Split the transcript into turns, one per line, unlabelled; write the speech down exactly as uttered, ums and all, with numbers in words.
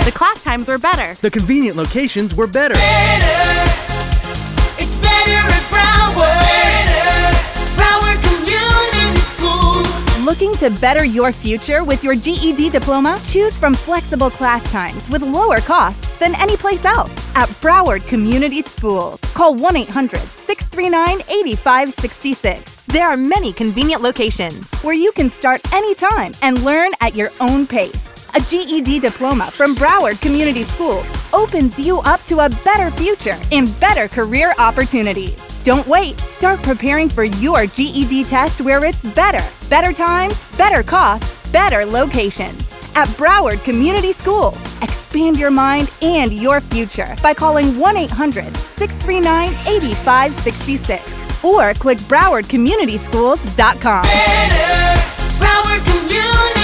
The class times were better.
The convenient locations were better.
Better. It's better at Broward. Better. Broward Community Schools.
Looking to better your future with your G E D diploma? Choose from flexible class times with lower costs than any place else at Broward Community Schools. Call one eight hundred, six three nine, eight five six six. There are many convenient locations where you can start anytime and learn at your own pace. A G E D diploma from Broward Community Schools opens you up to a better future and better career opportunities. Don't wait. Start preparing for your G E D test where it's better. Better times, better costs, better locations. At Broward Community Schools, expand your mind and your future by calling one eight hundred, six three nine, eight five six six or click broward community schools dot com.
Better. Broward Community